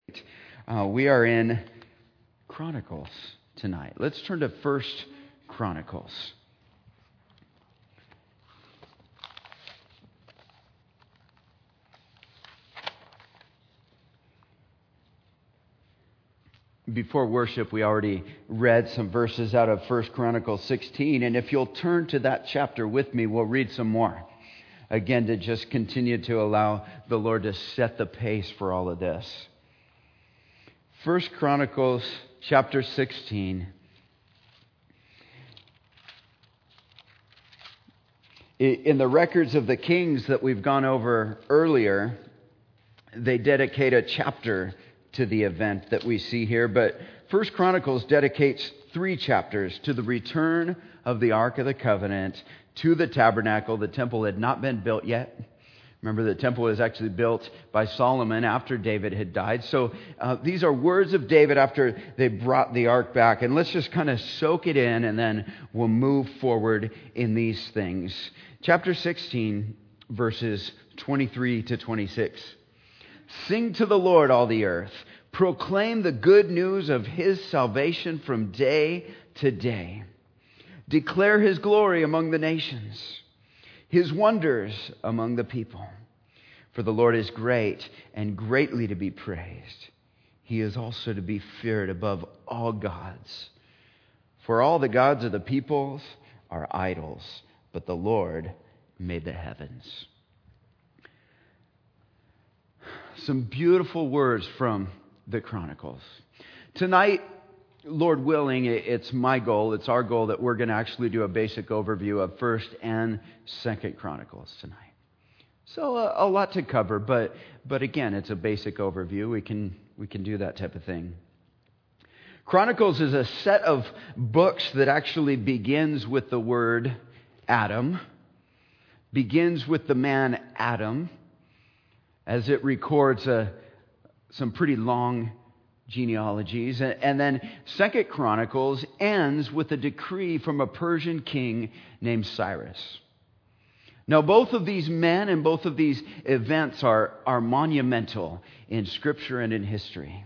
We are in Chronicles tonight. Let's turn to 1 Chronicles. Before worship, we already read some verses out of 1 Chronicles 16, and if you'll turn to that chapter with me, we'll read some more. Again, to just continue to allow the Lord to set the pace for all of this. 1 Chronicles chapter 16. In the records of the kings that we've gone over earlier, they dedicate a chapter to the event that we see here. But 1 Chronicles dedicates 3 chapters to the return of the Ark of the Covenant to the tabernacle. The temple had not been built yet. Remember, the temple was actually built by Solomon after David had died. So these are words of David after they brought the ark back. And let's just kind of soak it in, and then we'll move forward in these things. Chapter 16, verses 23 to 26. Sing to the Lord, all the earth. Proclaim the good news of His salvation from day to day. Declare His glory among the nations, His wonders among the people. For the Lord is great and greatly to be praised. He is also to be feared above all gods. For all the gods of the peoples are idols, but the Lord made the heavens. Some beautiful words from the Chronicles. Tonight, Lord willing, it's my goal, it's our goal that we're going to actually do a basic overview of 1st and 2nd Chronicles tonight. So a lot to cover, but again, it's a basic overview. We can do that type of thing. Chronicles is a set of books that actually begins with the word Adam, begins with the man Adam, as it records some pretty long genealogies. And then 2nd Chronicles ends with a decree from a Persian king named Cyrus. Now, both of these men and both of these events are monumental in Scripture and in history.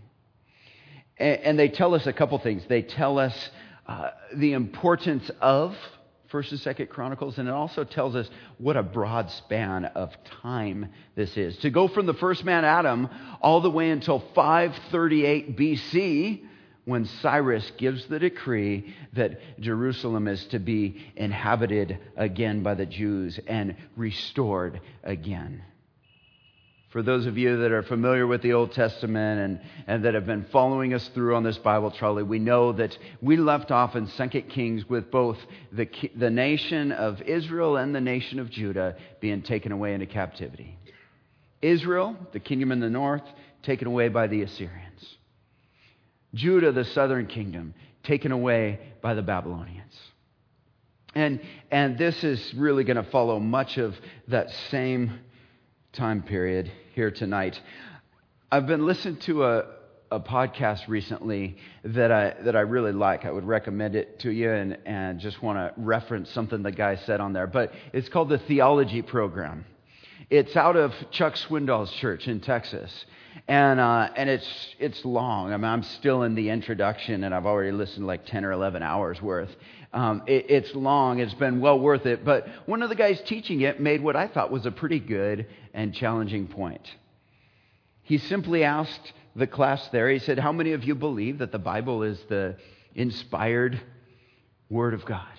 And they tell us a couple things. They tell us the importance of 1st and 2nd Chronicles, and it also tells us what a broad span of time this is. To go from the first man, Adam, all the way until 538 BC, when Cyrus gives the decree that Jerusalem is to be inhabited again by the Jews and restored again. For those of you that are familiar with the Old Testament and that have been following us through on this Bible trolley, we know that we left off in 2 Kings with both the nation of Israel and the nation of Judah being taken away into captivity. Israel, the kingdom in the north, taken away by the Assyrians. Judah, the southern kingdom, taken away by the Babylonians. And this is really going to follow much of that same time period here tonight. I've been listening to a podcast recently that I really like. I would recommend it to you and just want to reference something the guy said on there. But it's called the Theology Program. It's out of Chuck Swindoll's church in Texas. And it's long. I mean, I'm still in the introduction, and I've already listened like 10 or 11 hours worth. It's long. It's been well worth it. But one of the guys teaching it made what I thought was a pretty good and challenging point. He simply asked the class there, he said, how many of you believe that the Bible is the inspired Word of God?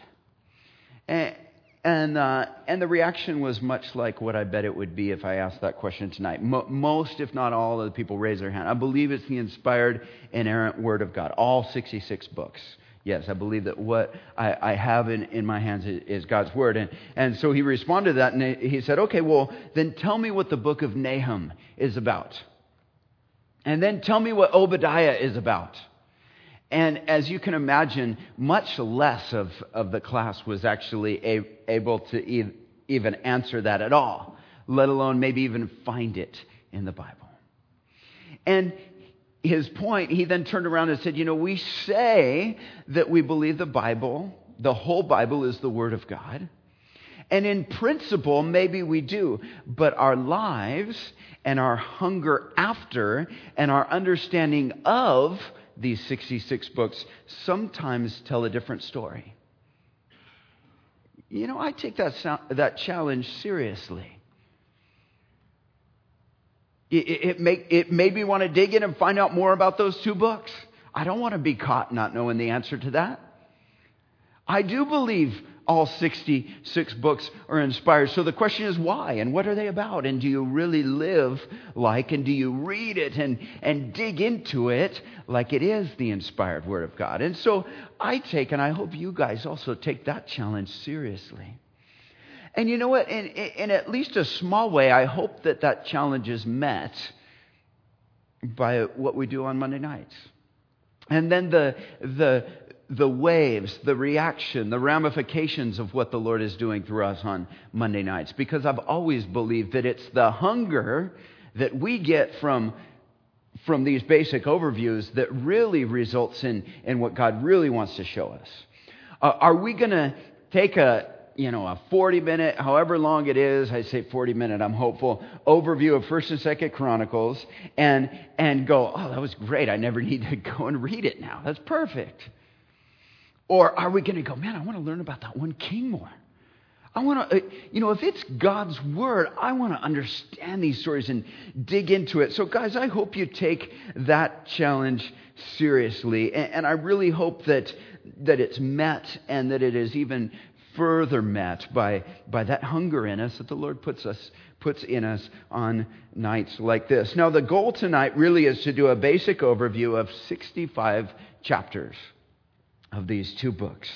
And the reaction was much like what I bet it would be if I asked that question tonight. Most, if not all, of the people raise their hand. I believe it's the inspired, inerrant Word of God. All 66 books. Yes, I believe that what I have in my hands is God's Word. And so he responded to that, and he said, okay, well, then tell me what the book of Nahum is about. And then tell me what Obadiah is about. And as you can imagine, much less of the class was actually able to even answer that at all, let alone maybe even find it in the Bible. And his point, he then turned around and said, we say that we believe the Bible, the whole Bible is the Word of God. And in principle, maybe we do. But our lives and our hunger after and our understanding of these 66 books sometimes tell a different story. You know, I take that challenge seriously. It made me want to dig in and find out more about those 2 books. I don't want to be caught not knowing the answer to that. I do believe all 66 books are inspired. So the question is why and what are they about? And do you really live like, and do you read it and dig into it like it is the inspired Word of God? And so I take, and I hope you guys also take that challenge seriously. And you know what? In at least a small way, I hope that challenge is met by what we do on Monday nights. And then the waves, the reaction, the ramifications of what the Lord is doing through us on Monday nights. Because I've always believed that it's the hunger that we get from these basic overviews that really results in what God really wants to show us. Are we going to take a 40-minute, however long it is, I say 40-minute, I'm hopeful, overview of 1st and 2nd Chronicles and go, oh, that was great. I never need to go and read it now. That's perfect. Or are we going to go, man, I want to learn about that one king more. I want to, if it's God's Word, I want to understand these stories and dig into it. So guys, I hope you take that challenge seriously. And I really hope that it's met and that it is even further met by that hunger in us that the Lord puts in us on nights like this. Now, the goal tonight really is to do a basic overview of 65 chapters of these 2 books.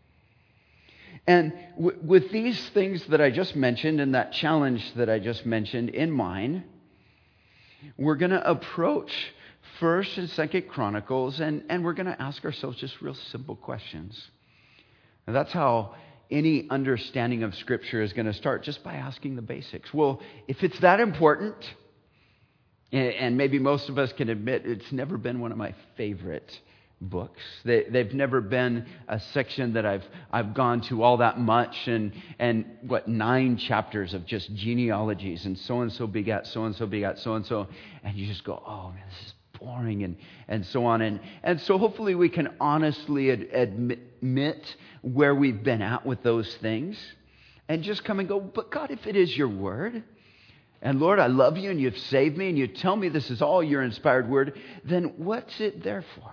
And with these things that I just mentioned and that challenge that I just mentioned in mind, we're going to approach 1st and 2nd Chronicles and we're going to ask ourselves just real simple questions. And that's how any understanding of Scripture is going to start, just by asking the basics. Well, if it's that important, and maybe most of us can admit it's never been one of my favorite books. They've never been a section that I've gone to all that much, and 9 chapters of just genealogies and so begat so-and-so begat so-and-so, and you just go, oh man, this is boring and so on. And so hopefully we can honestly admit where we've been at with those things and just come and go, but God, if it is your Word, and Lord, I love you and you've saved me and you tell me this is all your inspired Word, then what's it there for?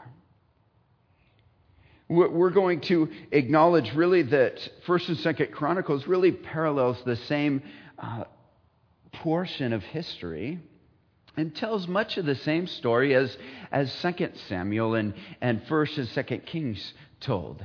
We're going to acknowledge really that 1st and 2nd Chronicles really parallels the same portion of history and tells much of the same story as 2 Samuel and 1st and 2nd Kings told.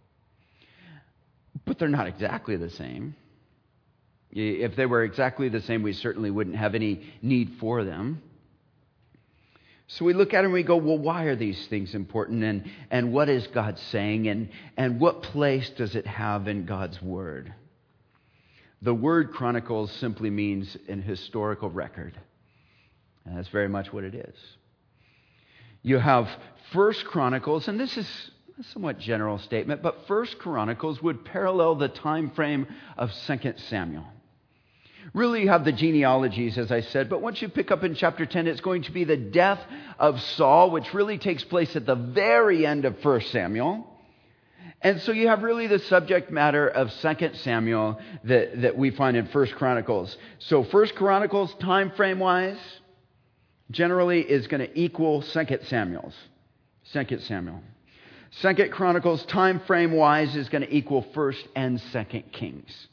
But they're not exactly the same. If they were exactly the same, we certainly wouldn't have any need for them. So we look at it and we go, well, why are these things important? And what is God saying? And what place does it have in God's Word? The word Chronicles simply means an historical record. And that's very much what it is. You have 1st Chronicles, and this is a somewhat general statement, but 1st Chronicles would parallel the time frame of 2 Samuel. Really, you have the genealogies, as I said, but once you pick up in chapter 10, it's going to be the death of Saul, which really takes place at the very end of 1 Samuel. And so you have really the subject matter of 2 Samuel that we find in 1 Chronicles. So 1 Chronicles, time frame-wise, generally is going to equal 2 Samuel. 2 Chronicles, time frame-wise, is going to equal 1st and 2nd Kings.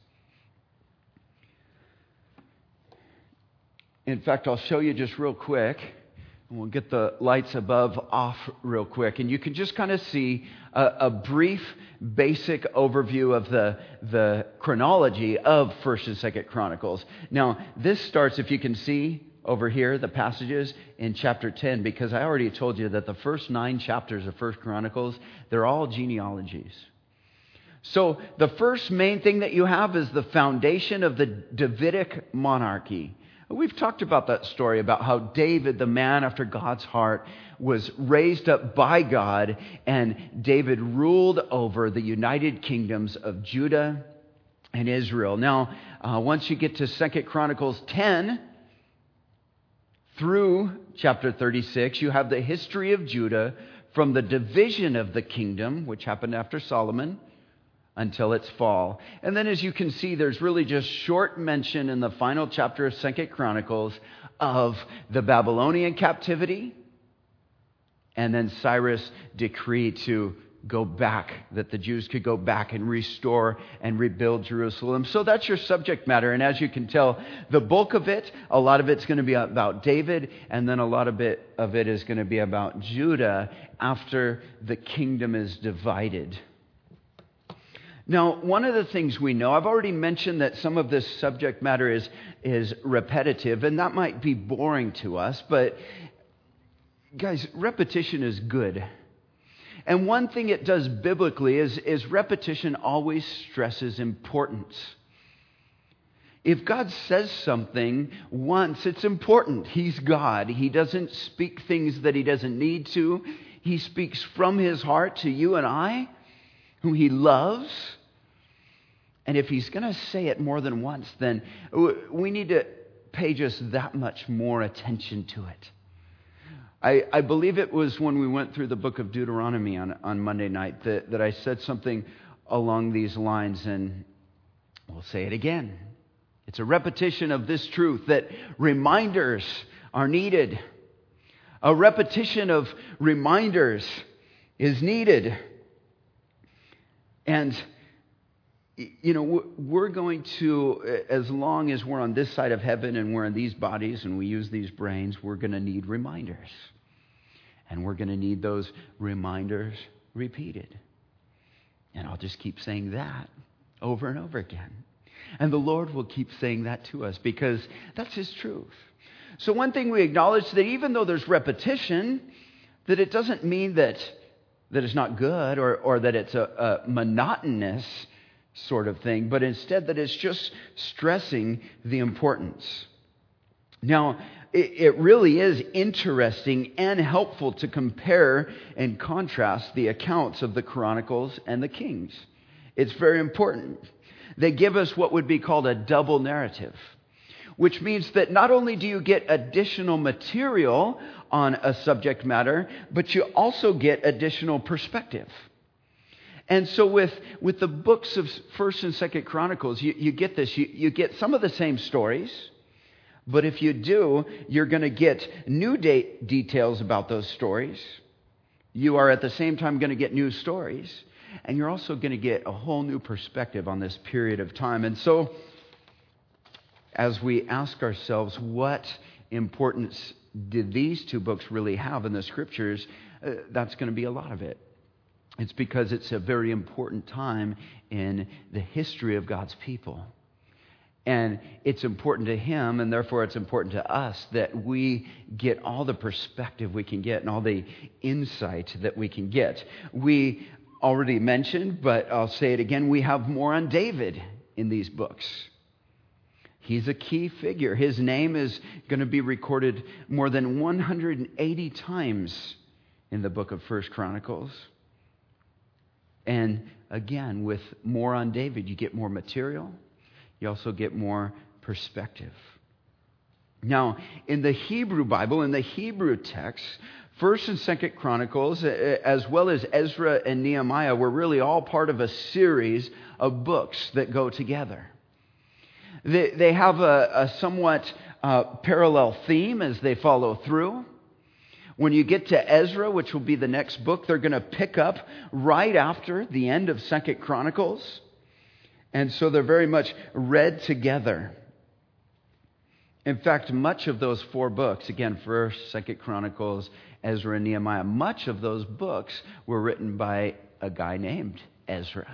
In fact, I'll show you just real quick, and we'll get the lights above off real quick, and you can just kind of see a brief, basic overview of the chronology of 1st and 2nd Chronicles. Now, this starts, if you can see over here, the passages in chapter 10, because I already told you that the first 9 chapters of 1st Chronicles, they're all genealogies. So the first main thing that you have is the foundation of the Davidic monarchy. We've talked about that story, about how David, the man after God's heart, was raised up by God, and David ruled over the united kingdoms of Judah and Israel. Now, once you get to 2 Chronicles 10 through chapter 36, you have the history of Judah from the division of the kingdom, which happened after Solomon, until its fall. And then as you can see, there's really just short mention in the final chapter of 2 Chronicles of the Babylonian captivity, and then Cyrus' decree to go back, that the Jews could go back and restore and rebuild Jerusalem. So that's your subject matter. And as you can tell, the bulk of it, a lot of it's going to be about David, and then a lot of it is going to be about Judah after the kingdom is divided. Now, one of the things we know, I've already mentioned that some of this subject matter is repetitive, and that might be boring to us, but guys, repetition is good. And one thing it does biblically is repetition always stresses importance. If God says something once, it's important. He's God. He doesn't speak things that he doesn't need to. He speaks from his heart to you and I, whom he loves. And if he's going to say it more than once, then we need to pay just that much more attention to it. I believe it was when we went through the book of Deuteronomy on Monday night that I said something along these lines, and we'll say it again. It's a repetition of this truth that reminders are needed. A repetition of reminders is needed. And, you know, we're going to, as long as we're on this side of heaven and we're in these bodies and we use these brains, we're going to need reminders. And we're going to need those reminders repeated. And I'll just keep saying that over and over again. And the Lord will keep saying that to us because that's his truth. So one thing we acknowledge that even though there's repetition, that it doesn't mean that it's not good or that it's a monotonous sort of thing, but instead that it's just stressing the importance. Now, it really is interesting and helpful to compare and contrast the accounts of the Chronicles and the Kings. It's very important. They give us what would be called a double narrative, which means that not only do you get additional material on a subject matter, but you also get additional perspective. And so with the books of 1st and 2nd Chronicles, you get this. You get some of the same stories, but if you do, you're going to get new details about those stories. You are at the same time going to get new stories, and you're also going to get a whole new perspective on this period of time. And so as we ask ourselves, what importance did these two books really have in the Scriptures? That's going to be a lot of it. It's because it's a very important time in the history of God's people. And it's important to him, and therefore it's important to us that we get all the perspective we can get and all the insight that we can get. We already mentioned, but I'll say it again, we have more on David in these books. He's a key figure. His name is going to be recorded more than 180 times in the book of 1 Chronicles. And again, with more on David, you get more material. You also get more perspective. Now, in the Hebrew Bible, in the Hebrew text, 1st and 2nd Chronicles, as well as Ezra and Nehemiah, were really all part of a series of books that go together. They have a somewhat parallel theme as they follow through. When you get to Ezra, which will be the next book, they're going to pick up right after the end of 2nd Chronicles. And so they're very much read together. In fact, much of those 4 books, again, 1st, 2nd Chronicles, Ezra, and Nehemiah, much of those books were written by a guy named Ezra.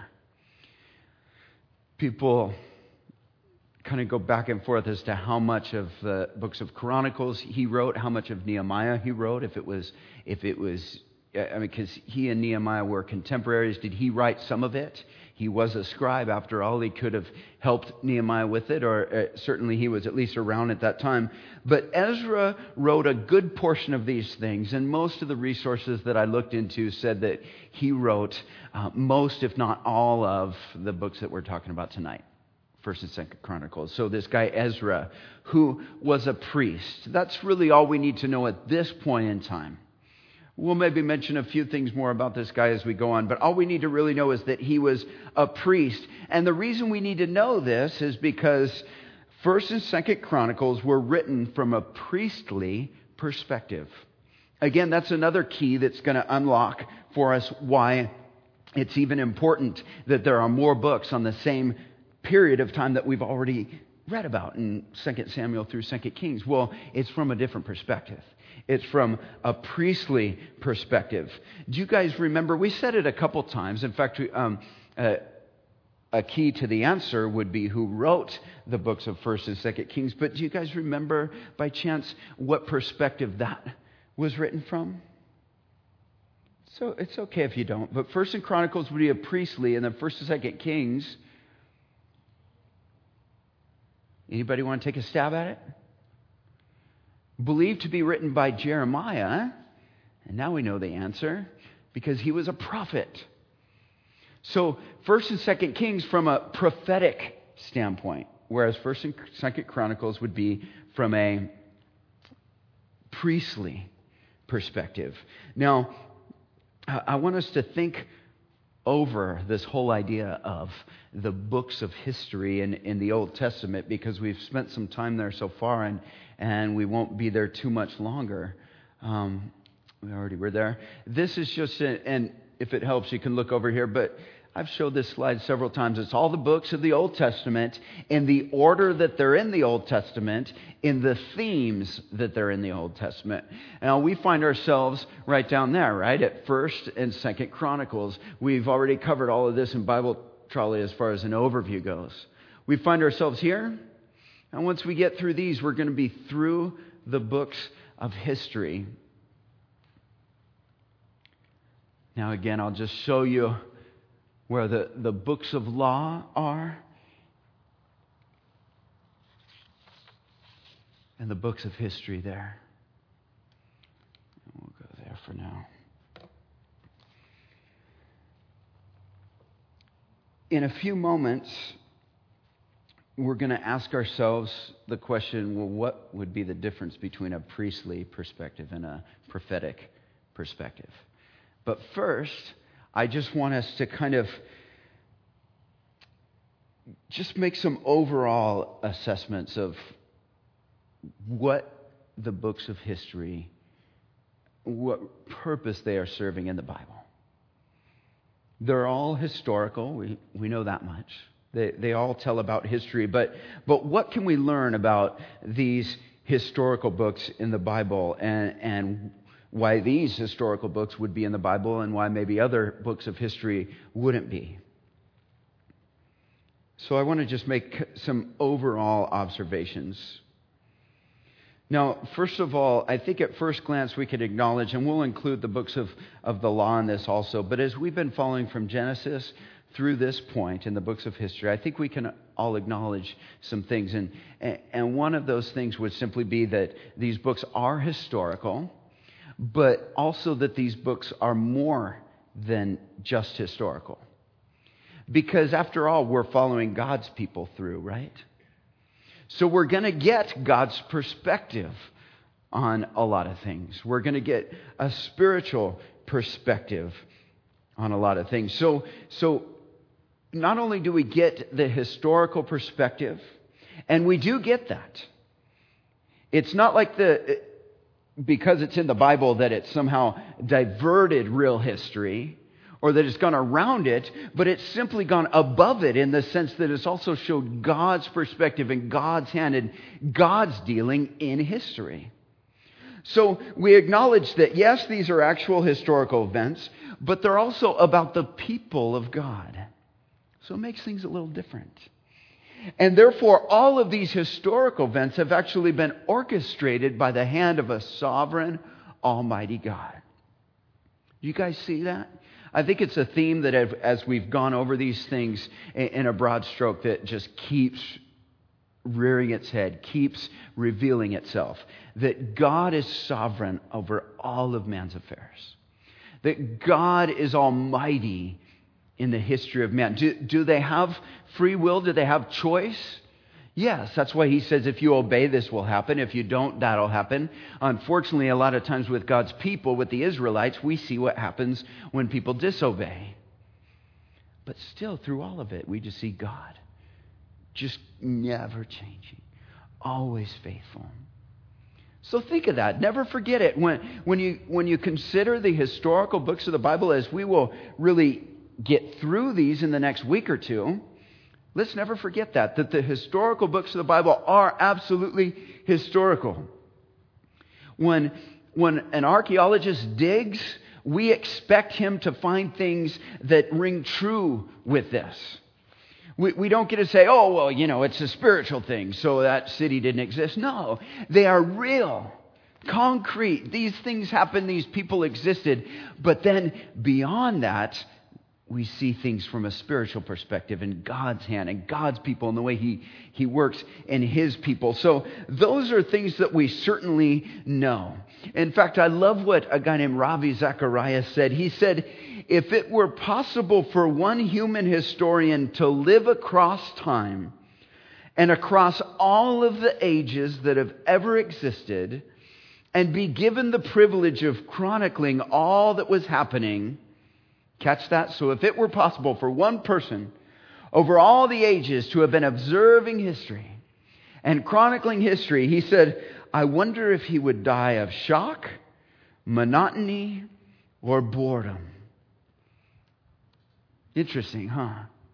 People kind of go back and forth as to how much of the books of Chronicles he wrote, how much of Nehemiah he wrote, if it was, because he and Nehemiah were contemporaries. Did he write some of it? He was a scribe, after all. He could have helped Nehemiah with it, or certainly he was at least around at that time. But Ezra wrote a good portion of these things, and most of the resources that I looked into said that he wrote most, if not all, of the books that we're talking about tonight. First and Second Chronicles. So this guy Ezra, who was a priest. That's really all we need to know at this point in time. We'll maybe mention a few things more about this guy as we go on, but all we need to really know is that he was a priest. And the reason we need to know this is because First and Second Chronicles were written from a priestly perspective. Again, that's another key that's going to unlock for us why it's even important that there are more books on the same period of time that we've already read about in 2 Samuel through 2 Kings. Well, it's from a different perspective. It's from a priestly perspective. Do you guys remember? We said it a couple times. In fact, a key to the answer would be who wrote the books of 1st and 2nd Kings. But do you guys remember by chance what perspective that was written from? So it's okay if you don't. But 1st and Chronicles would be a priestly, and then 1st and 2nd Kings. Anybody want to take a stab at it? Believed to be written by Jeremiah. And now we know the answer because he was a prophet. So 1st and 2nd Kings from a prophetic standpoint, whereas 1st and 2nd Chronicles would be from a priestly perspective. Now, I want us to think over this whole idea of the books of history in the Old Testament because we've spent some time there so far and we won't be there too much longer. We already were there. This is just, and if it helps, you can look over here, but I've showed this slide several times. It's all the books of the Old Testament in the order that they're in the Old Testament, in the themes that they're in the Old Testament. Now, we find ourselves right down there, right, at 1st and 2nd Chronicles. We've already covered all of this in Bible Trolley as far as an overview goes. We find ourselves here, and once we get through these, we're going to be through the books of history. Now, again, I'll just show you where the books of law are and the books of history there. We'll go there for now. In a few moments, we're going to ask ourselves the question, well, what would be the difference between a priestly perspective and a prophetic perspective? But first, I just want us to kind of just make some overall assessments of what the books of history, what purpose they are serving in the Bible. They're all historical. We know that much. They all tell about history. But what can we learn about these historical books in the Bible and why these historical books would be in the Bible and why maybe other books of history wouldn't be? So I want to just make some overall observations. Now, first of all, I think at first glance we could acknowledge, and we'll include the books of the law in this also, but as we've been following from Genesis through this point in the books of history, I think we can all acknowledge some things. And one of those things would simply be that these books are historical, but also that these books are more than just historical. Because after all, we're following God's people through, right? So we're going to get God's perspective on a lot of things. We're going to get a spiritual perspective on a lot of things. So not only do we get the historical perspective, and we do get that. It's not like because it's in the Bible that it's somehow diverted real history or that it's gone around it, but it's simply gone above it in the sense that it's also showed God's perspective and God's hand and God's dealing in history. So we acknowledge that, yes, these are actual historical events, but they're also about the people of God. So it makes things a little different. And therefore, all of these historical events have actually been orchestrated by the hand of a sovereign, almighty God. Do you guys see that? I think it's a theme that as we've gone over these things in a broad stroke that just keeps rearing its head, keeps revealing itself. That God is sovereign over all of man's affairs. That God is almighty. in the history of man. Do they have free will? Do they have choice? Yes, that's why he says if you obey, this will happen. If you don't, that'll happen. Unfortunately, a lot of times with God's people, with the Israelites, we see what happens when people disobey. But still, through all of it, we just see God just never changing, always faithful. So think of that. Never forget it. When you consider the historical books of the Bible, as we will really get through these in the next week or two, let's never forget that the historical books of the Bible are absolutely historical. When an archaeologist digs, we expect him to find things that ring true with this. We don't get to say, oh, well, it's a spiritual thing, so that city didn't exist. No, they are real, concrete. These things happened, these people existed. But then beyond that, we see things from a spiritual perspective in God's hand and God's people and the way He works in His people. So those are things that we certainly know. In fact, I love what a guy named Ravi Zacharias said. He said, if it were possible for one human historian to live across time and across all of the ages that have ever existed and be given the privilege of chronicling all that was happening, catch that? So if it were possible for one person over all the ages to have been observing history and chronicling history, he said, I wonder if he would die of shock, monotony, or boredom. Interesting, huh?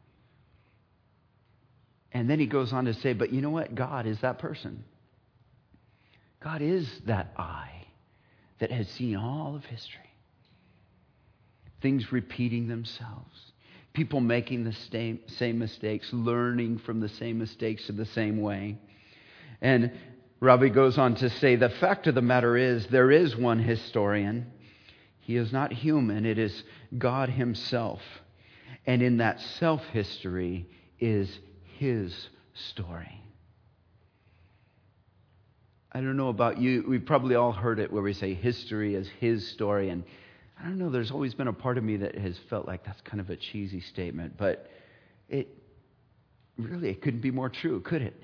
And then he goes on to say, but you know what? God is that person. God is that eye that has seen all of history. Things repeating themselves. People making the same mistakes, learning from the same mistakes in the same way. And Ravi goes on to say, the fact of the matter is, there is one historian. He is not human. It is God Himself. And in that self-history is His story. I don't know about you. We've probably all heard it where we say history is His story. And I don't know, there's always been a part of me that has felt like that's kind of a cheesy statement. But it couldn't be more true, could it?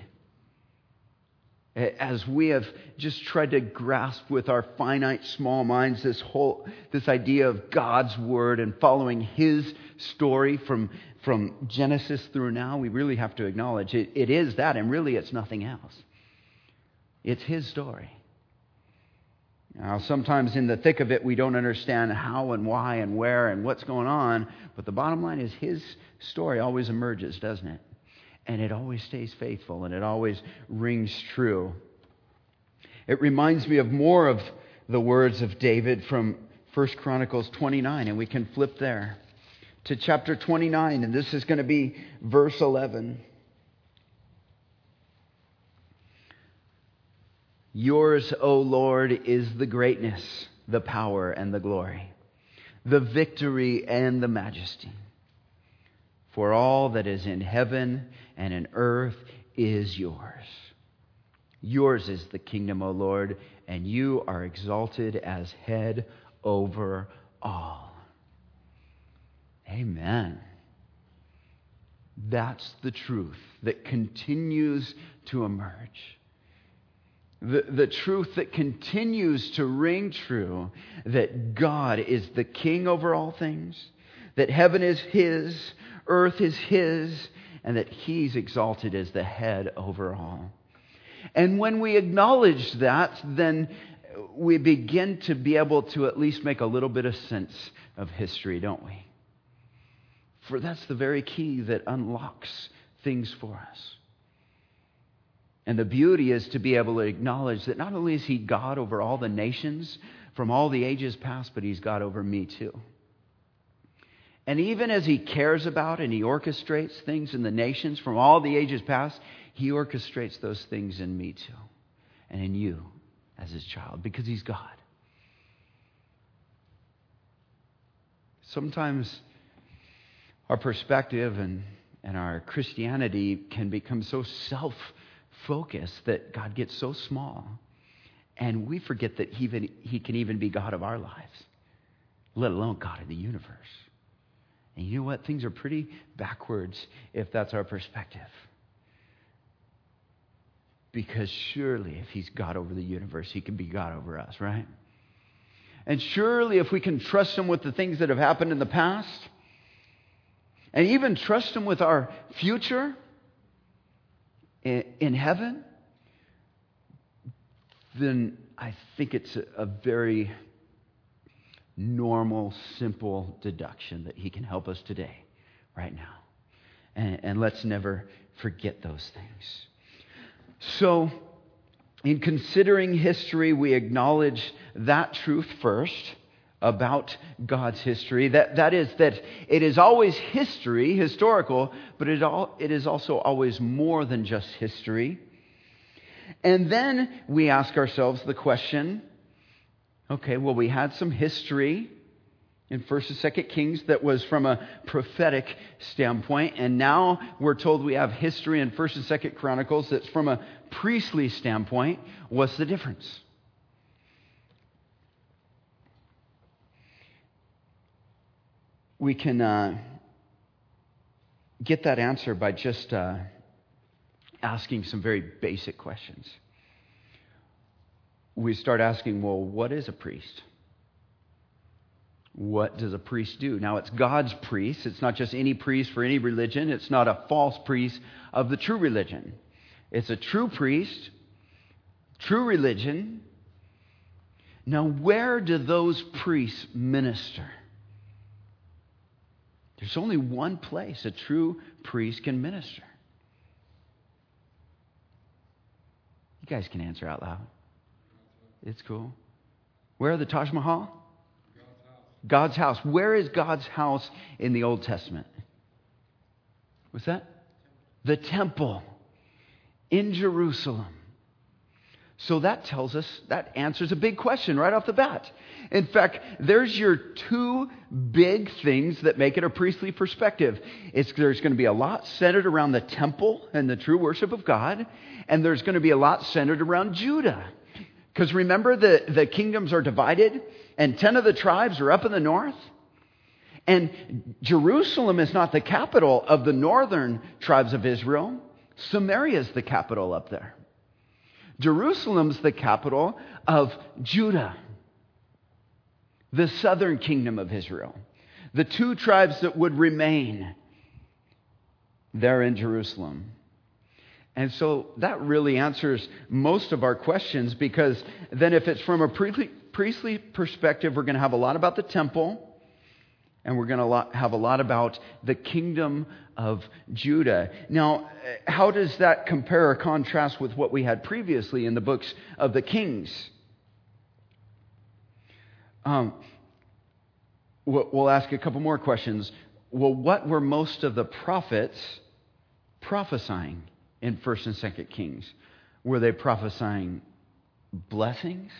As we have just tried to grasp with our finite, small minds this idea of God's Word and following His story from Genesis through now, we really have to acknowledge it is that, and really it's nothing else. It's His story. Now, sometimes in the thick of it, we don't understand how and why and where and what's going on, but the bottom line is His story always emerges, doesn't it? And it always stays faithful, and it always rings true. It reminds me of more of the words of David from 1 Chronicles 29, and we can flip there to chapter 29, and this is going to be verse 11. Yours, O Lord, is the greatness, the power, and the glory, the victory and the majesty. For all that is in heaven and in earth is yours. Yours is the kingdom, O Lord, and you are exalted as head over all. Amen. That's the truth that continues to emerge. The truth that continues to ring true, that God is the king over all things, that heaven is His, earth is His, and that He's exalted as the head over all. And when we acknowledge that, then we begin to be able to at least make a little bit of sense of history, don't we? For that's the very key that unlocks things for us. And the beauty is to be able to acknowledge that not only is He God over all the nations from all the ages past, but He's God over me too. And even as He cares about and He orchestrates things in the nations from all the ages past, He orchestrates those things in me too. And in you as His child, because He's God. Sometimes our perspective and our Christianity can become so self-focused that God gets so small. And we forget that He can even be God of our lives, let alone God of the universe. And you know what? Things are pretty backwards if that's our perspective. Because surely if he's God over the universe, he can be God over us, right? And surely if we can trust him with the things that have happened in the past, and even trust him with our future in heaven, then I think it's a very normal, simple deduction that he can help us today, right now. And let's never forget those things. So, in considering history, we acknowledge that truth first about God's history. That is that it is always history, historical, but it is also always more than just history. And then we ask ourselves the question, okay, well, we had some history in 1st and 2nd Kings that was from a prophetic standpoint, and now we're told we have history in 1st and 2nd Chronicles that's from a priestly standpoint. What's the difference? We can get that answer by just asking some very basic questions. We start asking, well, what is a priest? What does a priest do? Now, it's God's priest. It's not just any priest for any religion. It's not a false priest of the true religion. It's a true priest, true religion. Now, where do those priests minister? There's only one place a true priest can minister. You guys can answer out loud. It's cool. Where? The Taj Mahal? God's house. Where is God's house in the Old Testament? What's that? The temple in Jerusalem. So that tells us, that answers a big question right off the bat. In fact, there's your two big things that make it a priestly perspective. There's going to be a lot centered around the temple and the true worship of God, and there's going to be a lot centered around Judah. Because remember, the kingdoms are divided, and 10 of the tribes are up in the north. And Jerusalem is not the capital of the northern tribes of Israel. Samaria is the capital up there. Jerusalem's the capital of Judah, the southern kingdom of Israel. The two tribes that would remain there in Jerusalem. And so that really answers most of our questions, because then if it's from a priestly perspective, we're going to have a lot about the temple, and we're going to have a lot about the kingdom of Judah. Now, how does that compare or contrast with what we had previously in the books of the Kings? We'll ask a couple more questions. Well, what were most of the prophets prophesying in 1st and 2nd Kings? Were they prophesying blessings?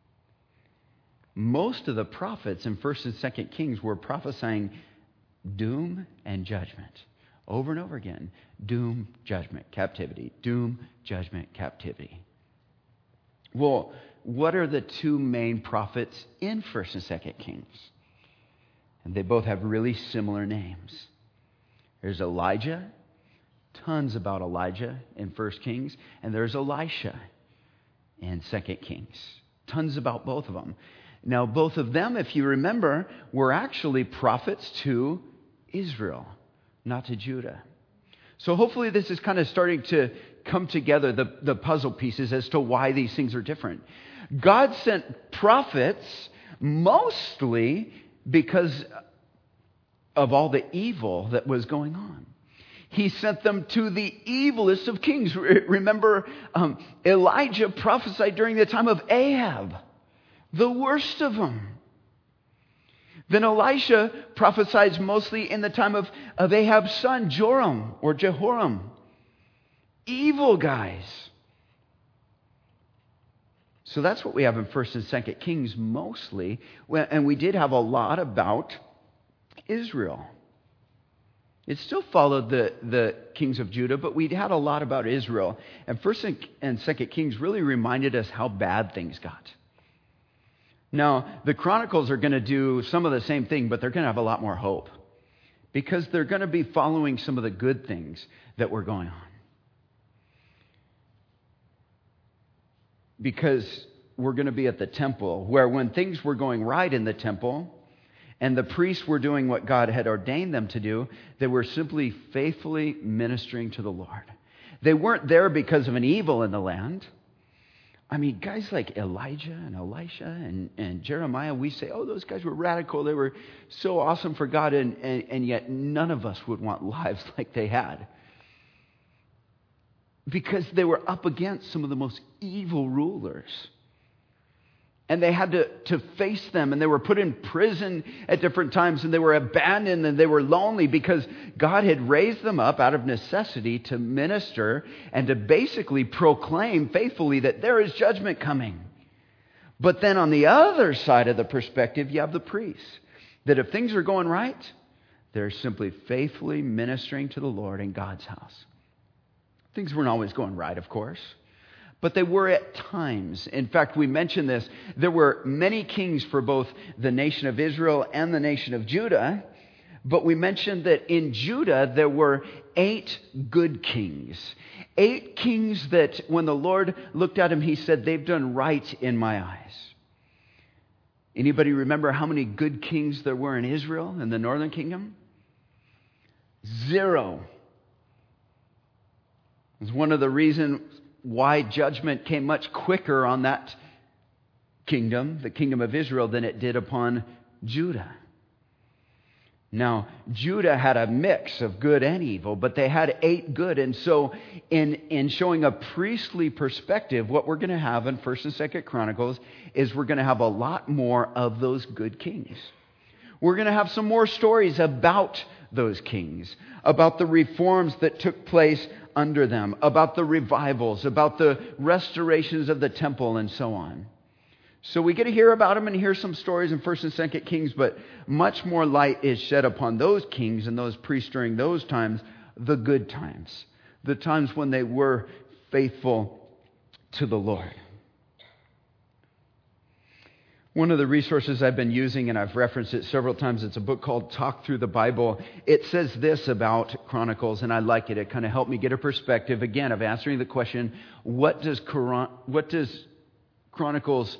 Most of the prophets in 1st and 2nd Kings were prophesying doom and judgment. Over and over again. Doom, judgment, captivity. Doom, judgment, captivity. Well, what are the two main prophets in 1st and 2nd Kings? And they both have really similar names. There's Elijah. Tons about Elijah in 1st Kings. And there's Elisha in 2nd Kings. Tons about both of them. Now, both of them, if you remember, were actually prophets to Israel, not to Judah. So hopefully this is kind of starting to come together, the puzzle pieces as to why these things are different. God sent prophets mostly because of all the evil that was going on. He sent them to the evilest of kings. Remember, Elijah prophesied during the time of Ahab, the worst of them. Then Elisha prophesies mostly in the time of Ahab's son, Joram or Jehoram. Evil guys. So that's what we have in 1st and 2nd Kings mostly. And we did have a lot about Israel. It still followed the kings of Judah, but we had a lot about Israel. And 1st and 2nd Kings really reminded us how bad things got. Now, the Chronicles are going to do some of the same thing, but they're going to have a lot more hope. because they're going to be following some of the good things that were going on. Because we're going to be at the temple, where when things were going right in the temple, and the priests were doing what God had ordained them to do, they were simply faithfully ministering to the Lord. They weren't there because of an evil in the land. I mean, guys like Elijah and Elisha and Jeremiah, we say, oh, those guys were radical. They were so awesome for God, and yet none of us would want lives like they had. Because they were up against some of the most evil rulers. And they had to face them, and they were put in prison at different times, and they were abandoned, and they were lonely because God had raised them up out of necessity to minister and to basically proclaim faithfully that there is judgment coming. But then on the other side of the perspective, you have the priests, that if things are going right, they're simply faithfully ministering to the Lord in God's house. Things weren't always going right, of course. But they were at times. In fact, we mentioned this. There were many kings for both the nation of Israel and the nation of Judah. But we mentioned that in Judah, there were 8 good kings. 8 kings that when the Lord looked at them, he said, they've done right in my eyes. Anybody remember how many good kings there were in Israel, in the northern kingdom? 0. It's one of the reasons why judgment came much quicker on that kingdom, the kingdom of Israel, than it did upon Judah. Now, Judah had a mix of good and evil, but they had 8 good. And so in showing a priestly perspective, what we're going to have in 1st and 2nd Chronicles is we're going to have a lot more of those good kings. We're going to have some more stories about those kings, about the reforms that took place under them, about the revivals, about the restorations of the temple, and so on. So we get to hear about them and hear some stories in 1st and 2nd Kings, but much more light is shed upon those kings and those priests during those times, the good times, the times when they were faithful to the Lord. One of the resources I've been using, and I've referenced it several times, it's a book called Talk Through the Bible. It says this about Chronicles, and I like it. It kind of helped me get a perspective, again, of answering the question, what does Chronicles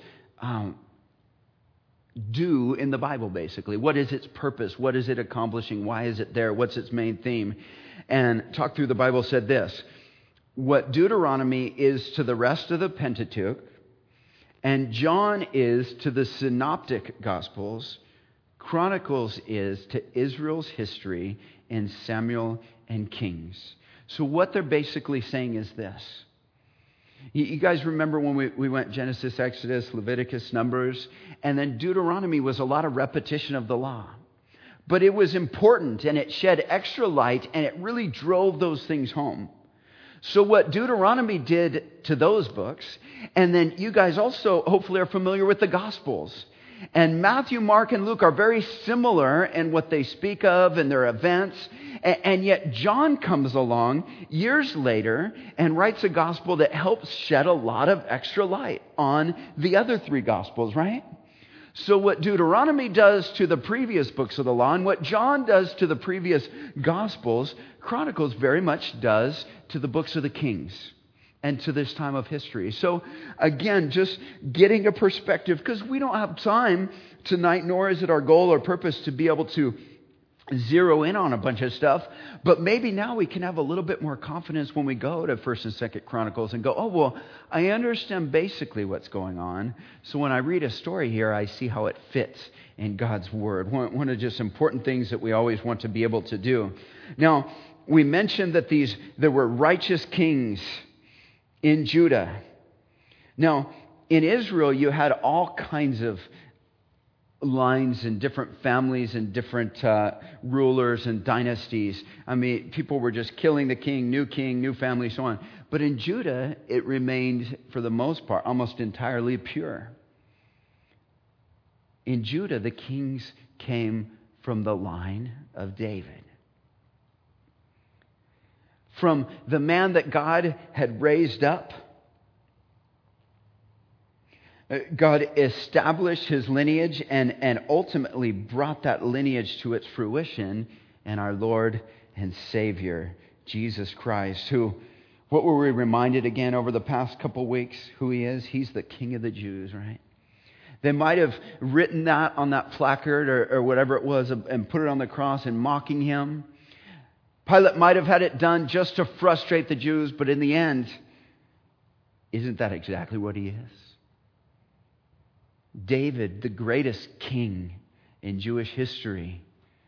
do in the Bible, basically? What is its purpose? What is it accomplishing? Why is it there? What's its main theme? And Talk Through the Bible said this: what Deuteronomy is to the rest of the Pentateuch, and John is to the Synoptic Gospels, Chronicles is to Israel's history in Samuel and Kings. So what they're basically saying is this. You guys remember when we went Genesis, Exodus, Leviticus, Numbers, and then Deuteronomy was a lot of repetition of the law. But it was important, and it shed extra light, and it really drove those things home. So what Deuteronomy did to those books, and then you guys also hopefully are familiar with the Gospels. And Matthew, Mark, and Luke are very similar in what they speak of and their events. And yet John comes along years later and writes a gospel that helps shed a lot of extra light on the other 3 Gospels, right? So what Deuteronomy does to the previous books of the law and what John does to the previous Gospels, Chronicles very much does to the books of the Kings and to this time of history. So again, just getting a perspective, because we don't have time tonight, nor is it our goal or purpose to be able to zero in on a bunch of stuff, but maybe now we can have a little bit more confidence when we go to 1st and 2nd Chronicles and go, oh, well, I understand basically what's going on. So when I read a story here, I see how it fits in God's Word. One of just important things that we always want to be able to do. Now, we mentioned that there were righteous kings in Judah. Now, in Israel, you had all kinds of lines and different families and different rulers and dynasties. I mean, people were just killing the king, new family, so on. But in Judah, it remained, for the most part, almost entirely pure. In Judah, the kings came from the line of David. From the man that God had raised up, God established his lineage and ultimately brought that lineage to its fruition and our Lord and Savior, Jesus Christ, who, what were we reminded again over the past couple weeks who he is? He's the King of the Jews, right? They might have written that on that placard or whatever it was and put it on the cross and mocking him. Pilate might have had it done just to frustrate the Jews, but in the end, isn't that exactly what he is? David, the greatest king in Jewish history,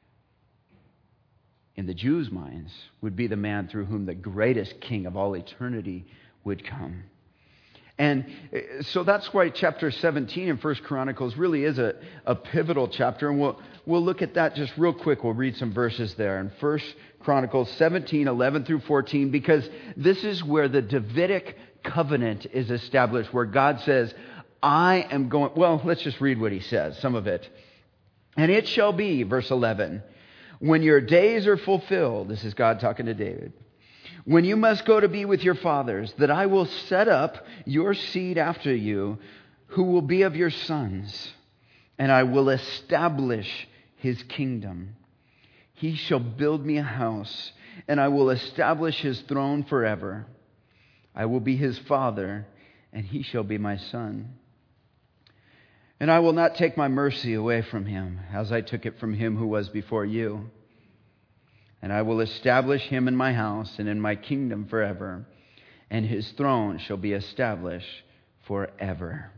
in the Jews' minds, would be the man through whom the greatest king of all eternity would come. And so that's why chapter 17 in 1 Chronicles really is a pivotal chapter. And we'll look at that just real quick. We'll read some verses there in 1 Chronicles 17, 11 through 14, because this is where the Davidic covenant is established, where God says, I am going... Well, let's just read what he says, some of it. And it shall be, verse 11, when your days are fulfilled, this is God talking to David, when you must go to be with your fathers, that I will set up your seed after you, who will be of your sons, and I will establish his kingdom. He shall build me a house, and I will establish his throne forever. I will be his father, and he shall be my son. And I will not take my mercy away from him, as I took it from him who was before you. And I will establish him in my house and in my kingdom forever, and his throne shall be established forever.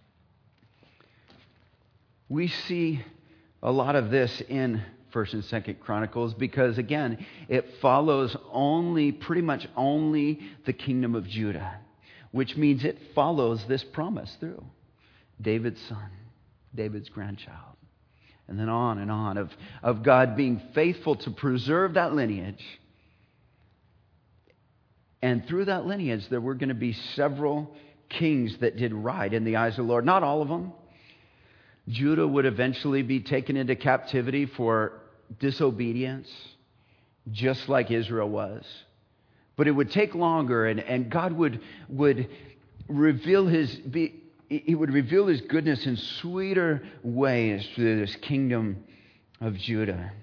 We see a lot of this in 1st and 2nd Chronicles because, again, it follows pretty much only the kingdom of Judah, which means it follows this promise through. David's son, David's grandchild, and then on of God being faithful to preserve that lineage. And through that lineage, there were going to be several kings that did right in the eyes of the Lord. Not all of them. Judah would eventually be taken into captivity for disobedience, just like Israel was. But it would take longer, and God would reveal He would reveal his goodness in sweeter ways through this kingdom of Judah.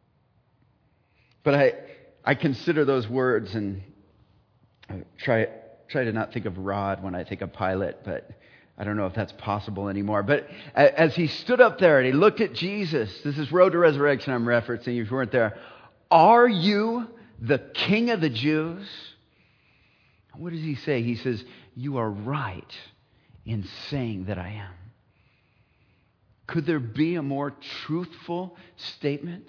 But I consider those words and I try to not think of Rod when I think of Pilate, but I don't know if that's possible anymore. But as he stood up there and he looked at Jesus, this is Road to Resurrection I'm referencing if you weren't there. Are you the King of the Jews? What does he say? He says, you are right in saying that I am. Could there be a more truthful statement?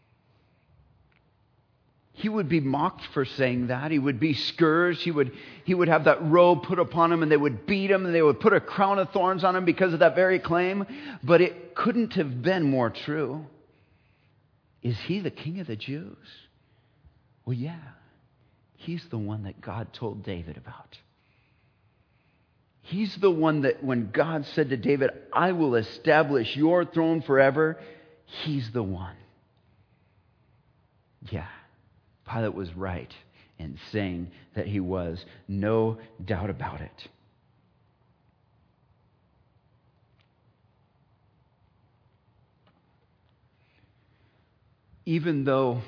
He would be mocked for saying that. He would be scourged. He would have that robe put upon him, and they would beat him, and they would put a crown of thorns on him because of that very claim. But it couldn't have been more true. Is he the King of the Jews? Well, yeah. He's the one that God told David about. He's the one that when God said to David, I will establish your throne forever, he's the one. Yeah, Pilate was right in saying that he was. No doubt about it. Even though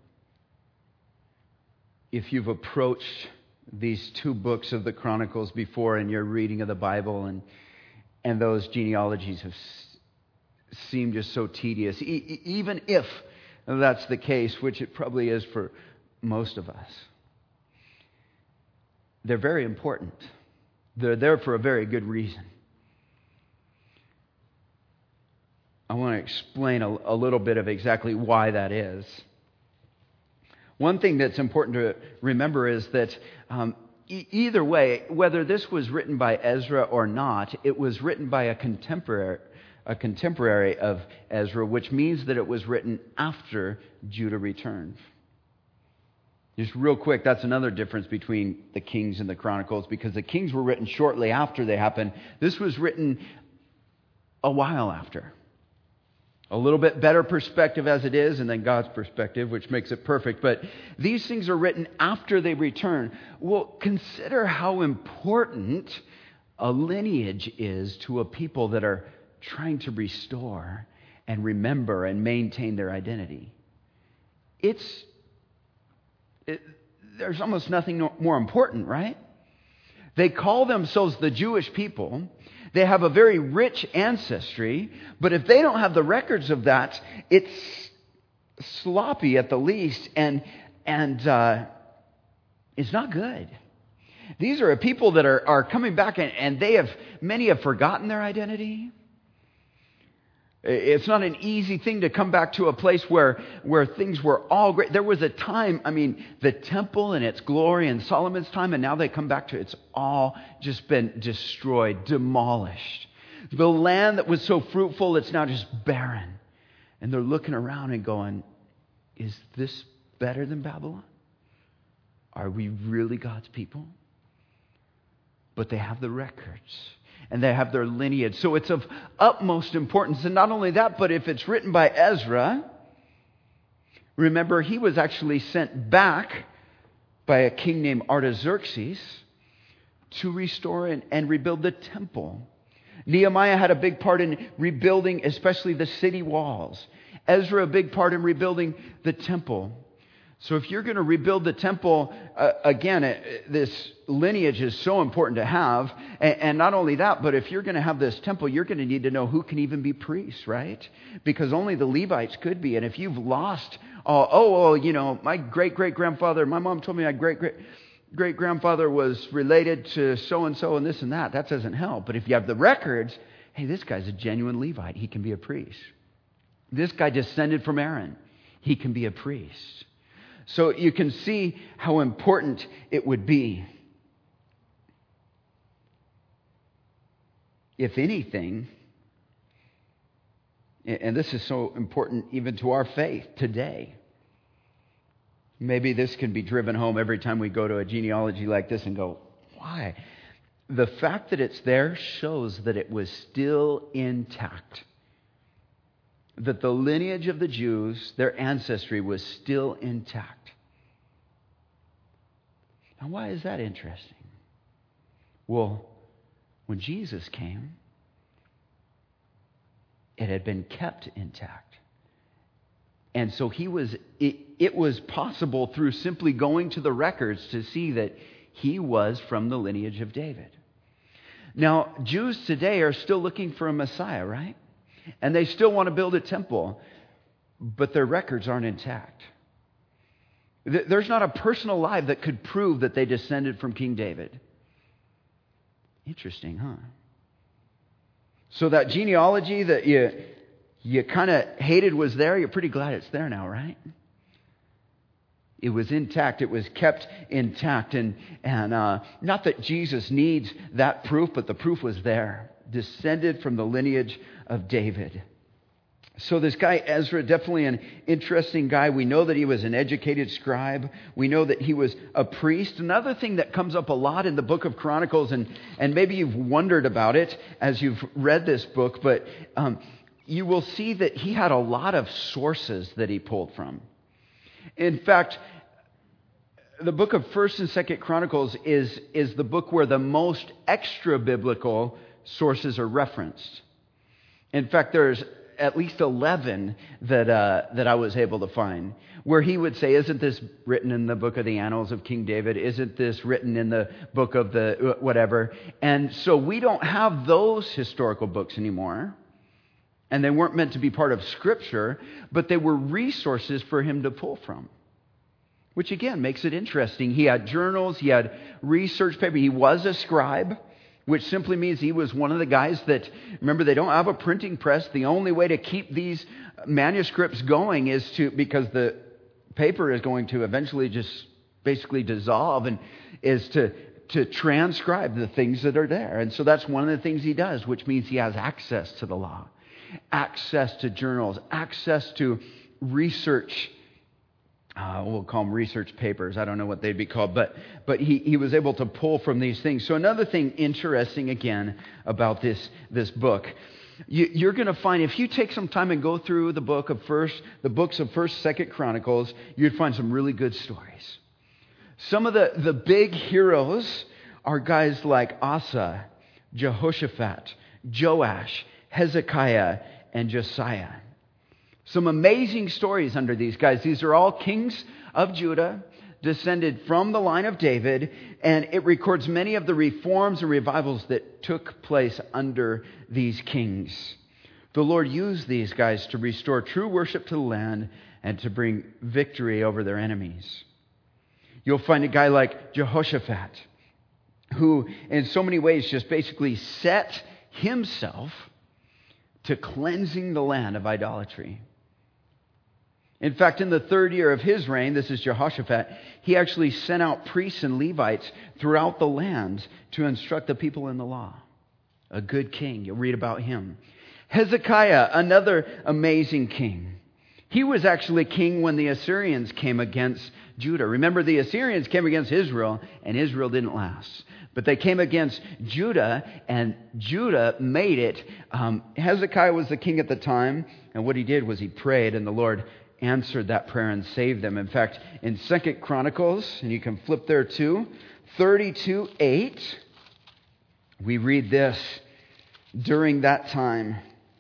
if you've approached these two books of the Chronicles before in your reading of the Bible, and those genealogies have seemed just so tedious, even if that's the case, which it probably is for most of us. They're very important. They're there for a very good reason. I want to explain a little bit of exactly why that is. One thing that's important to remember is that either way, whether this was written by Ezra or not, it was written by a contemporary of Ezra, which means that it was written after Judah returned. Just real quick, that's another difference between the Kings and the Chronicles, because the Kings were written shortly after they happened. This was written a while after. A little bit better perspective as it is, and then God's perspective, which makes it perfect. But these things are written after they return. Well, consider how important a lineage is to a people that are trying to restore and remember and maintain their identity. there's almost nothing more important, right? They call themselves the Jewish people. They have a very rich ancestry, but if they don't have the records of that, it's sloppy at the least, and it's not good. These are a people that are coming back, and many have forgotten their identity. It's not an easy thing to come back to a place where things were all great. There was a time, the temple and its glory in Solomon's time, and now they come back to it's all just been destroyed, demolished. The land that was so fruitful, it's now just barren. And they're looking around and going, is this better than Babylon? Are we really God's people? But they have the records. And they have their lineage. So it's of utmost importance. And not only that, but if it's written by Ezra, remember he was actually sent back by a king named Artaxerxes to restore and rebuild the temple. Nehemiah had a big part in rebuilding, especially the city walls. Ezra, a big part in rebuilding the temple. So if you're going to rebuild the temple, again, this lineage is so important to have. And not only that, but if you're going to have this temple, you're going to need to know who can even be priests, right? Because only the Levites could be. And if you've lost, my great-great-grandfather, my mom told me my great-great-grandfather was related to so-and-so and this and that. That doesn't help. But if you have the records, hey, this guy's a genuine Levite. He can be a priest. This guy descended from Aaron. He can be a priest. So you can see how important it would be. If anything, and this is so important even to our faith today, maybe this can be driven home every time we go to a genealogy like this and go, why? The fact that it's there shows that it was still intact. That the lineage of the Jews, their ancestry, was still intact. Now, why is that interesting? Well, when Jesus came, it had been kept intact. And so it was possible through simply going to the records to see that he was from the lineage of David. Now, Jews today are still looking for a Messiah, right? And they still want to build a temple, but their records aren't intact. There's not a person alive that could prove that they descended from King David. Interesting, huh? So that genealogy that you kind of hated was there, you're pretty glad it's there now, right? It was intact. It was kept intact. And not that Jesus needs that proof, but the proof was there. Descended from the lineage of David. So this guy Ezra, definitely an interesting guy. We know that he was an educated scribe. We know that he was a priest. Another thing that comes up a lot in the book of Chronicles, and maybe you've wondered about it as you've read this book, but you will see that he had a lot of sources that he pulled from. In fact, the book of 1st and 2nd Chronicles is the book where the most extra-biblical sources are referenced. In fact, there's at least 11 that I was able to find, where he would say, isn't this written in the book of the Annals of King David? Isn't this written in the book of the whatever? And so we don't have those historical books anymore. And they weren't meant to be part of Scripture, but they were resources for him to pull from. Which again makes it interesting. He had journals, he had research paper, he was a scribe, which simply means he was one of the guys that, remember, they don't have a printing press. The only way to keep these manuscripts going is because the paper is going to eventually just basically dissolve, and is to transcribe the things that are there. And so that's one of the things he does, which means he has access to the law, access to journals, access to research. We'll call them research papers. I don't know what they'd be called, but he was able to pull from these things. So another thing interesting again about this book, you're going to find if you take some time and go through the books of 1st, 2nd Chronicles, you'd find some really good stories. Some of the big heroes are guys like Asa, Jehoshaphat, Joash, Hezekiah, and Josiah. Some amazing stories under these guys. These are all kings of Judah, descended from the line of David, and it records many of the reforms and revivals that took place under these kings. The Lord used these guys to restore true worship to the land and to bring victory over their enemies. You'll find a guy like Jehoshaphat, who in so many ways just basically set himself to cleansing the land of idolatry. In fact, in the 3rd year of his reign, this is Jehoshaphat, he actually sent out priests and Levites throughout the land to instruct the people in the law. A good king. You'll read about him. Hezekiah, another amazing king. He was actually king when the Assyrians came against Judah. Remember, the Assyrians came against Israel, and Israel didn't last. But they came against Judah, and Judah made it. Hezekiah was the king at the time, and what he did was he prayed, and the Lord answered that prayer and saved them. In fact, in 2 Chronicles, and you can flip there too, 32:8, we read this during that time.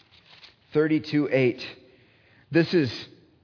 32:8. This is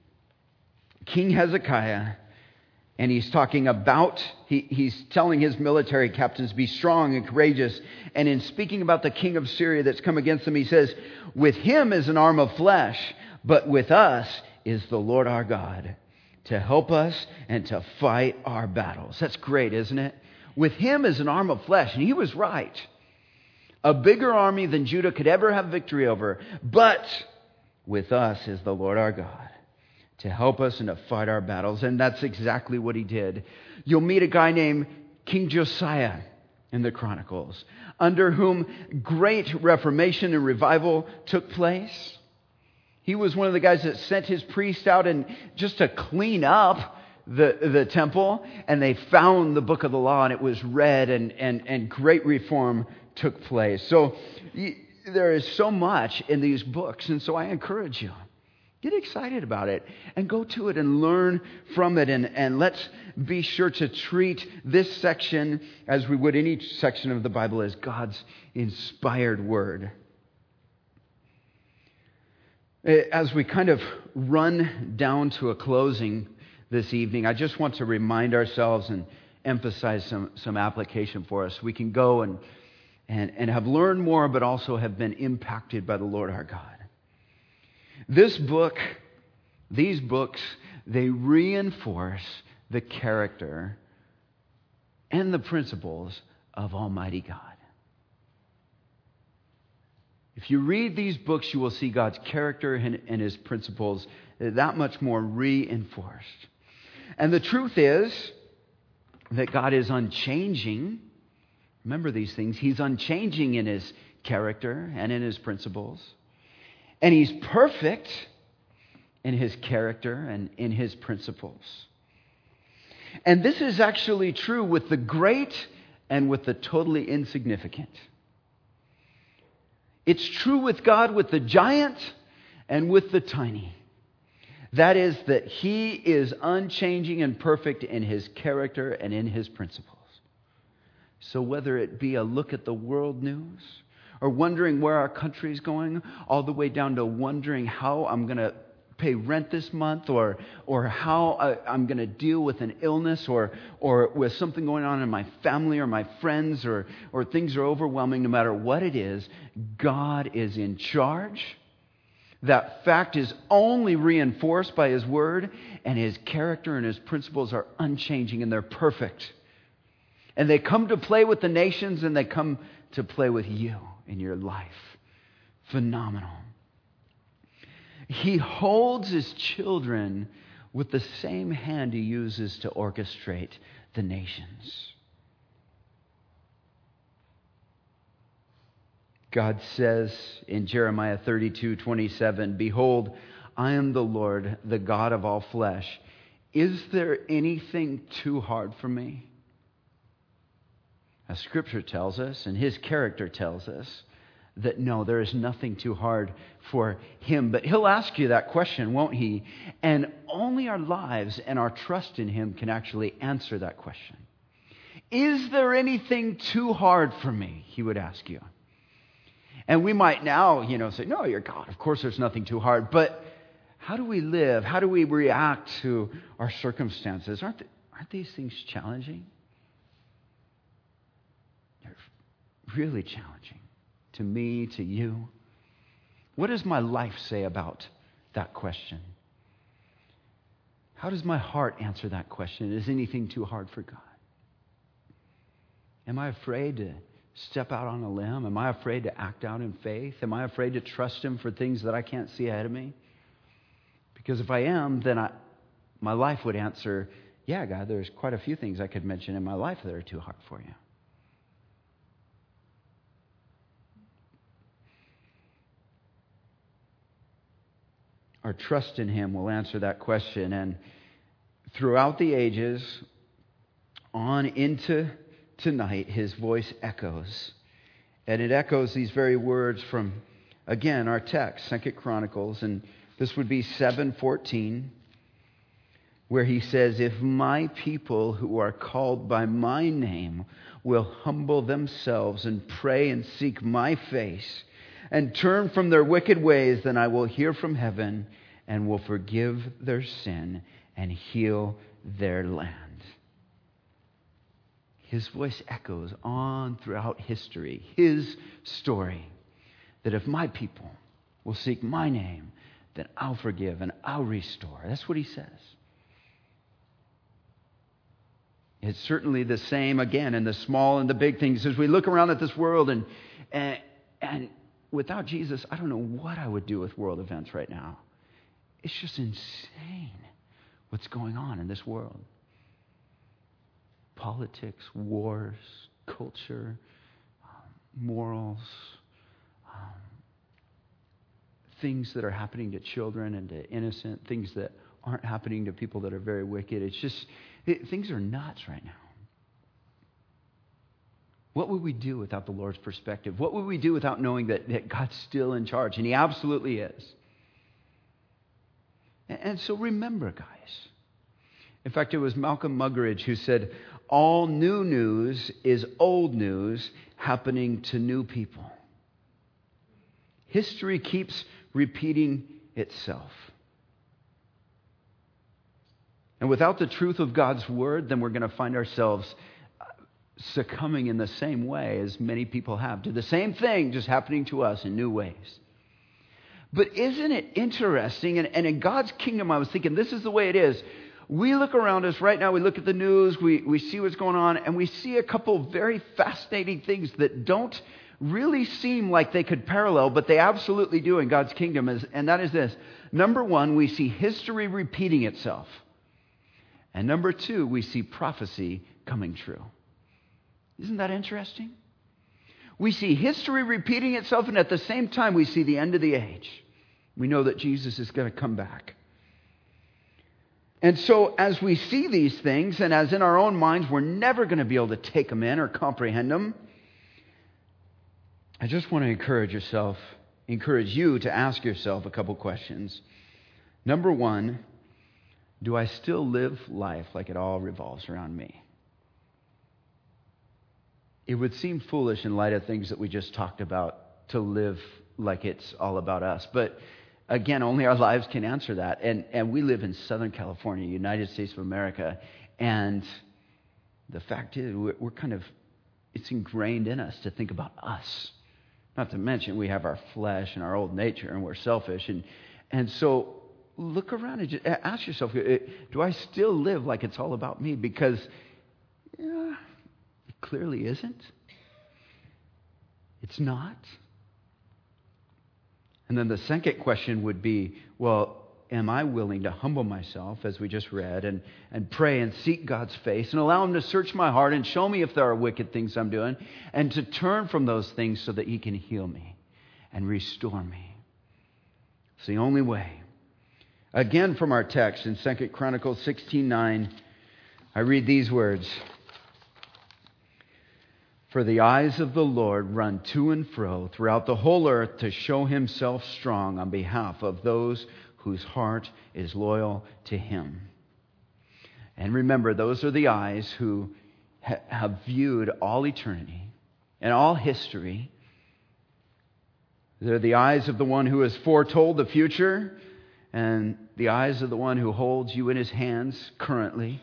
King Hezekiah, and he's talking about, he's telling his military captains, be strong and courageous. And in speaking about the king of Syria that's come against them, he says, with him is an arm of flesh, but with us is the Lord our God to help us and to fight our battles. That's great, isn't it? With him is an arm of flesh, and he was right. A bigger army than Judah could ever have victory over, but with us is the Lord our God to help us and to fight our battles. And that's exactly what he did. You'll meet a guy named King Josiah in the Chronicles, under whom great reformation and revival took place. He was one of the guys that sent his priest out and just to clean up the temple, and they found the book of the law, and it was read, and great reform took place. So there is so much in these books, and so I encourage you, get excited about it and go to it and learn from it, and let's be sure to treat this section as we would any section of the Bible as God's inspired word. As we kind of run down to a closing this evening, I just want to remind ourselves and emphasize some application for us. We can go and have learned more, but also have been impacted by the Lord our God. This book, these books, they reinforce the character and the principles of Almighty God. If you read these books, you will see God's character and his principles that much more reinforced. And the truth is that God is unchanging. Remember these things. He's unchanging in his character and in his principles. And he's perfect in his character and in his principles. And this is actually true with the great and with the totally insignificant. It's true with God, with the giant and with the tiny. That is, that he is unchanging and perfect in his character and in his principles. So whether it be a look at the world news, or wondering where our country is going, all the way down to wondering how I'm going to pay rent this month, or how I'm going to deal with an illness, or with something going on in my family or my friends, or things are overwhelming, no matter what it is, God is in charge. That fact is only reinforced by his word, and his character and his principles are unchanging, and they're perfect. And they come to play with the nations, and they come to play with you in your life. Phenomenal. He holds his children with the same hand he uses to orchestrate the nations. God says in Jeremiah 32:27, "Behold, I am the Lord, the God of all flesh. Is there anything too hard for me?" As Scripture tells us, and his character tells us, that no, there is nothing too hard for him. But he'll ask you that question, won't he? And only our lives and our trust in him can actually answer that question. Is there anything too hard for me? He would ask you. And we might now, say, no, you're God. Of course there's nothing too hard. But how do we live? How do we react to our circumstances? Aren't these things challenging? They're really challenging to me, to you. What does my life say about that question? How does my heart answer that question? Is anything too hard for God? Am I afraid to step out on a limb? Am I afraid to act out in faith? Am I afraid to trust Him for things that I can't see ahead of me? Because if I am, then my life would answer, yeah, God, there's quite a few things I could mention in my life that are too hard for you. Our trust in Him will answer that question. And throughout the ages, on into tonight, His voice echoes. And it echoes these very words from, again, our text, 2 Chronicles. And this would be 7:14, where He says, if my people who are called by my name will humble themselves and pray and seek my face and turn from their wicked ways, then I will hear from heaven and will forgive their sin and heal their land. His voice echoes on throughout history, His story, that if my people will seek my name, then I'll forgive and I'll restore. That's what He says. It's certainly the same, again, in the small and the big things. As we look around at this world and without Jesus, I don't know what I would do with world events right now. It's just insane what's going on in this world. Politics, wars, culture, morals, things that are happening to children and to innocent, things that aren't happening to people that are very wicked. It's just, things are nuts right now. What would we do without the Lord's perspective? What would we do without knowing that God's still in charge? And He absolutely is. And so remember, guys. In fact, it was Malcolm Muggeridge who said, all new news is old news happening to new people. History keeps repeating itself. And without the truth of God's word, then we're going to find ourselves succumbing in the same way as many people have to the same thing, just happening to us in new ways. But isn't it interesting? And in God's kingdom, I was thinking, this is the way it is. We look around us right now, we look at the news, we see what's going on, and we see a couple of very fascinating things that don't really seem like they could parallel, but they absolutely do in God's kingdom. And that is this. Number one, we see history repeating itself. And number two, we see prophecy coming true. Isn't that interesting? We see history repeating itself, and at the same time, we see the end of the age. We know that Jesus is going to come back. And so as we see these things, and as in our own minds, we're never going to be able to take them in or comprehend them, I just want to encourage you to ask yourself a couple questions. Number one, do I still live life like it all revolves around me? It would seem foolish in light of things that we just talked about to live like it's all about us. But again, only our lives can answer that. And we live in Southern California, United States of America. And the fact is, it's ingrained in us to think about us. Not to mention we have our flesh and our old nature and we're selfish. And so look around and just ask yourself, do I still live like it's all about me? Because it clearly isn't. It's not. And then the second question would be, well, am I willing to humble myself, as we just read, and pray and seek God's face and allow Him to search my heart and show me if there are wicked things I'm doing, and to turn from those things so that He can heal me and restore me? It's the only way. Again, from our text in 2 Chronicles 16:9, I read these words. For the eyes of the Lord run to and fro throughout the whole earth to show Himself strong on behalf of those whose heart is loyal to Him. And remember, those are the eyes who have viewed all eternity and all history. They're the eyes of the one who has foretold the future and the eyes of the one who holds you in his hands currently.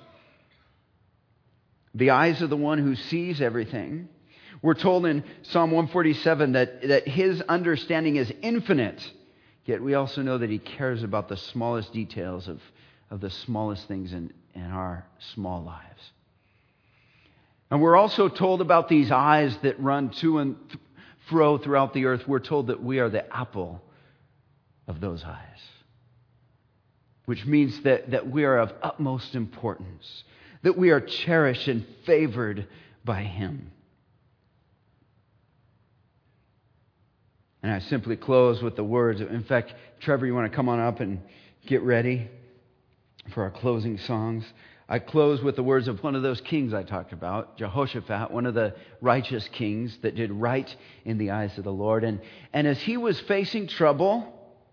The eyes of the one who sees everything. We're told in Psalm 147 that his understanding is infinite, yet we also know that he cares about the smallest details of the smallest things in our small lives. And we're also told about these eyes that run to and fro throughout the earth. We're told that we are the apple of those eyes, which means that we are of utmost importance, that we are cherished and favored by him. And I simply close with the words. In fact, Trevor, you want to come on up and get ready for our closing songs? I close with the words of one of those kings I talked about, Jehoshaphat, one of the righteous kings that did right in the eyes of the Lord. And as he was facing trouble,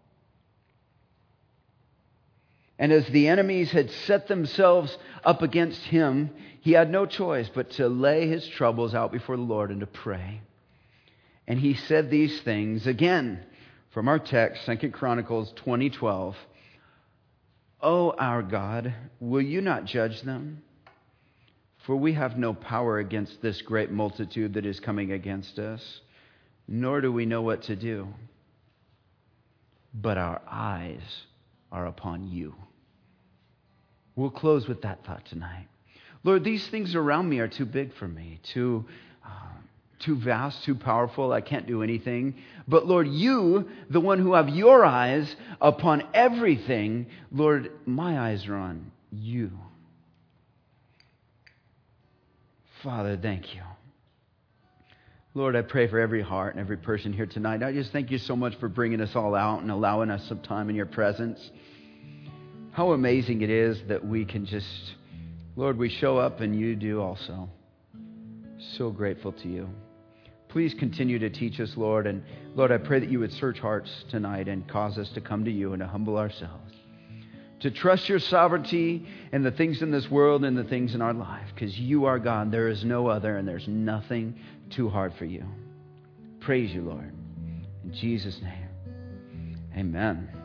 and as the enemies had set themselves up against him, he had no choice but to lay his troubles out before the Lord and to pray. And he said these things, again, from our text, 2 Chronicles 20:12. O our God, will you not judge them? For we have no power against this great multitude that is coming against us, nor do we know what to do. But our eyes are upon you. We'll close with that thought tonight. Lord, these things around me are too big for me, too vast, too powerful. I can't do anything. But Lord, you, the one who have your eyes upon everything, Lord, my eyes are on you. Father, thank you. Lord, I pray for every heart and every person here tonight. I just thank you so much for bringing us all out and allowing us some time in your presence. How amazing it is that we can just, Lord, we show up and you do also. So grateful to you. Please continue to teach us, Lord. And Lord, I pray that you would search hearts tonight and cause us to come to you and to humble ourselves. To trust your sovereignty and the things in this world and the things in our life. Because you are God. There is no other and there's nothing too hard for you. Praise you, Lord. In Jesus' name, amen.